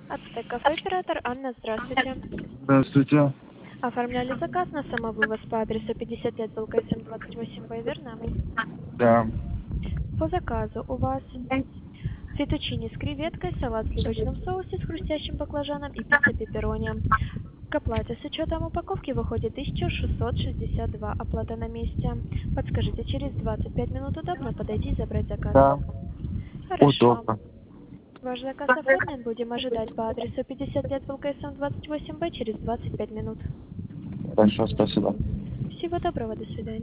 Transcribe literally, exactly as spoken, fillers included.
Ацтек кафе, оператор Анна, здравствуйте. Здравствуйте. Оформляли заказ на самовывоз по адресу пятьдесят лет ВЛКСМ двадцать восемь Б, верно? Да. По заказу у вас фетучини с креветкой, салат в сливочном соусе с хрустящим баклажаном и пицца пепперони. К оплате с учетом упаковки выходит тысяча шестьсот шестьдесят два. Оплата на месте. Подскажите, через двадцать пять минут удобно подойти и забрать заказ? Да. Хорошо. Удобно. Ваш заказ оформлен. Будем ожидать по адресу пятьдесят лет ВЛКСМ двадцать восемь Б через двадцать пять минут. Хорошо, спасибо. Всего доброго, до свидания.